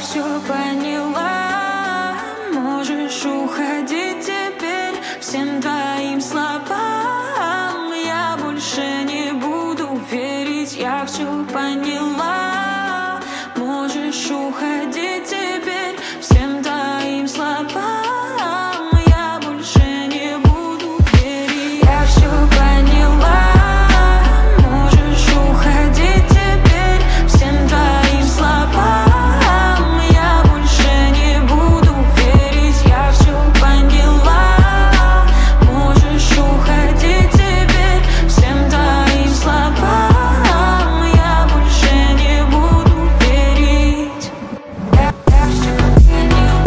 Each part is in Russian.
все поняла, можешь уходить теперь. Всем твоим словам я больше не буду верить. Я все поняла, можешь уходить теперь. Всем твоим словам я больше не буду верить. Я все поняла, можешь уходить теперь. Всем твоим словам я больше не буду верить. Я все поняла, можешь уходить теперь. Всем твоим словам я больше не буду верить. Я все поняла,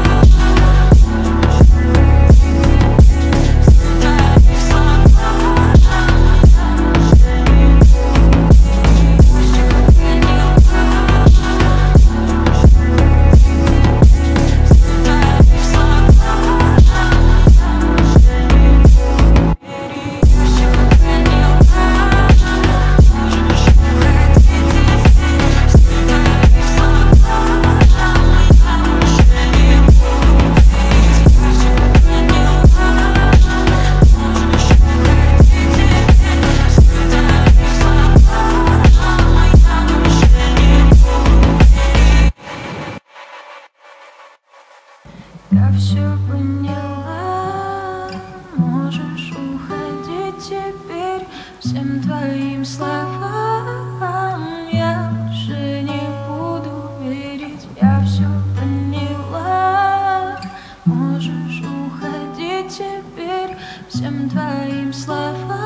я все поняла, можешь уходить теперь. Всем твоим словам я больше не буду верить. Я все поняла, можешь уходить теперь. Всем твоим словам